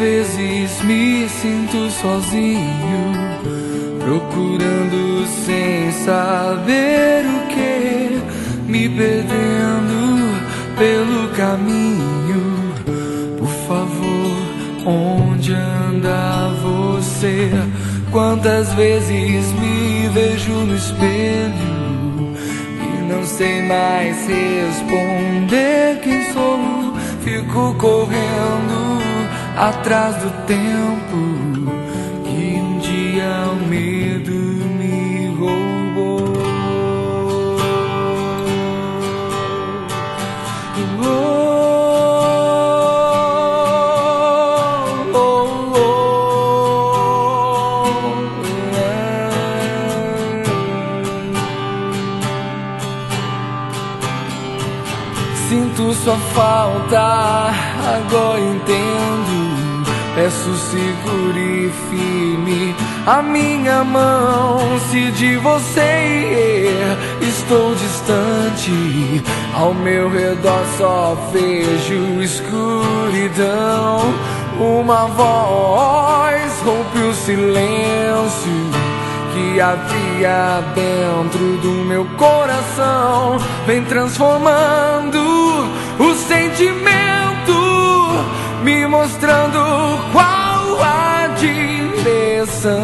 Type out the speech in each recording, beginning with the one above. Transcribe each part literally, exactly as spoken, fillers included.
vezes me sinto sozinho, procurando sem saber o que, me perdendo pelo caminho. Por favor, onde anda você? Quantas vezes me vejo no espelho e não sei mais responder quem sou. Fico correndo atrás do tempo que um dia o medo me roubou. Oh, oh, oh, é. Sinto sua falta, agora entendo. Peço, segure firme a minha mão. Se de você estou distante, ao meu redor só vejo escuridão. Uma voz rompe o silêncio que havia dentro do meu coração. Vem transformando o sentimento, me mostrando qual a direção.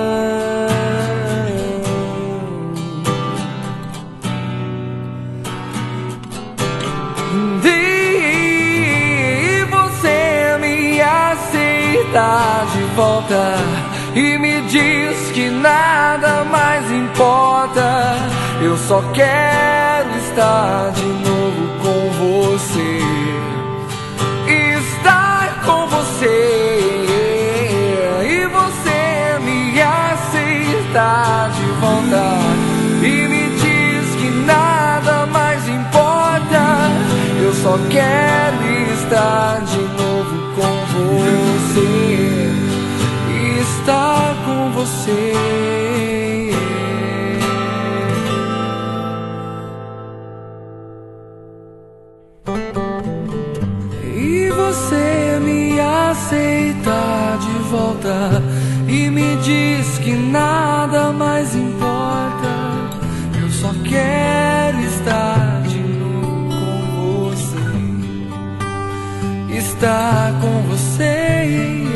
E você me aceita de volta e me diz que nada mais importa. Eu só quero estar de novo com você, estar com você. E você me aceita de volta e me diz que nada mais importa. Eu só quero estar de novo com você, estar com você. E você me aceita de volta e me diz que nada mais importa. Eu só quero estar de novo com você, estar com você.